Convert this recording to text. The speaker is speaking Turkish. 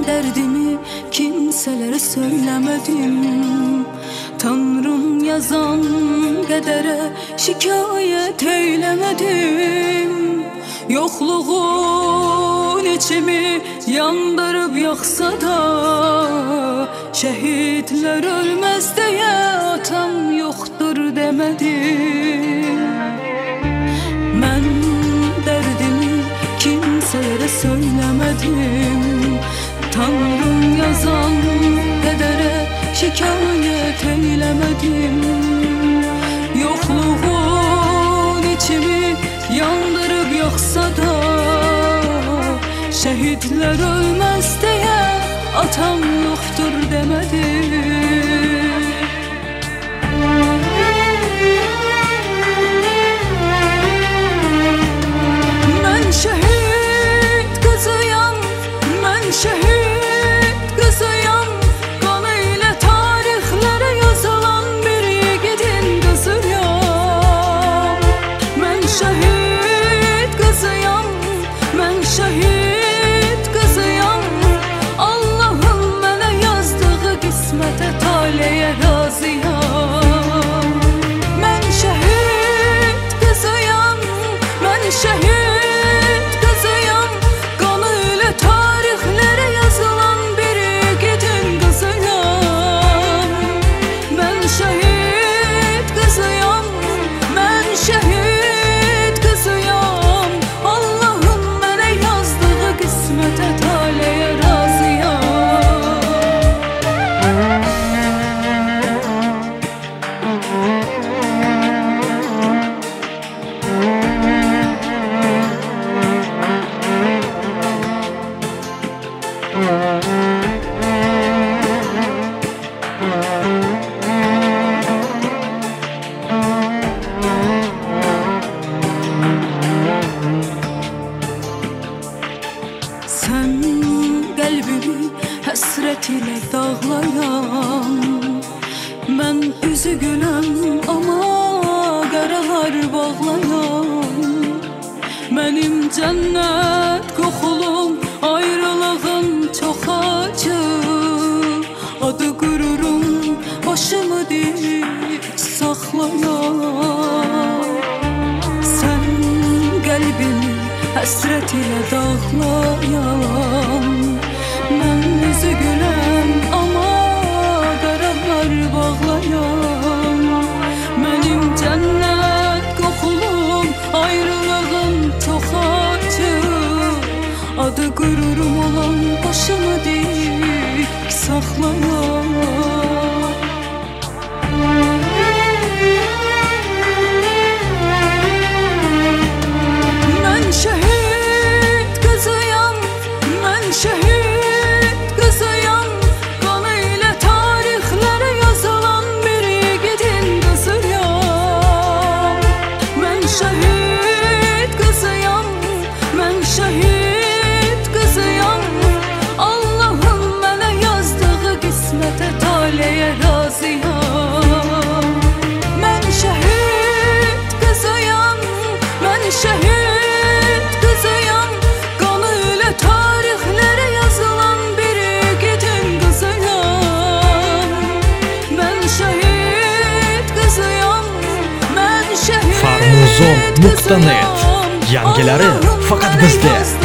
derdimi kimselere söylemedim. Tanrım yazan kadere şikayet eylemedim. Yokluğun içimi yandırıp yaksa da şehitler ölmez diye atam yoktur demedim. Ben derdimi kimselere söylemedim. Tanrım yazan kadere şikayet eylemedim. Yokluğun içimi yandırıp yaksa da şehitler ölmez diye atam yoktur demedim. Ben şehit kızıyam, ben şehit kızıyam. Kanıyla tarihlere yazılan bir yiğidin kızıyam. Ben şehit kızıyam, ben şehit kızıyam. Allah'ın bana yazdığı kısmete taleye razıyam. Ben şehit kızıyam, ben şehit kızıyam. Kanıyla tarihlere yazılan bir yiğidin kızıyam. Ben şehit kızıyam, ben şehit kızıyam. Allah'ın bana yazdığı kısmete taleye razıyam. Sen kalbimi hasret ile dağlayan, ben üzü gülem ama karalar bağlayan. Benim cennet kokulum ayrılığın çok acı. Adı gururum başımı dik saklayan. Sen kalbimi hasret ile dağlayan, ben yüzü gülem ama karalar bağlayan. Benim cennet kokulum ayrılığın çok acı. Adı gururum olan başımı dik saklayan. Ben şehit kızıyam, ben şehit kızıyam. Kanıyla tarihlere yazılan bir yiğidin kızıyam. Ben şehit kızıyam, ben şehit kızıyam. Allah'ın bana yazdığı kısmete taleye razıyam. Ben şehit kızıyam, ben şehit kızıyam. Kanıyla tarihlere yazılan bir yiğidin kızıyam. Ben şehit kızıyam, ben şehit Farmuzon.net. Yangileri fakat bizde.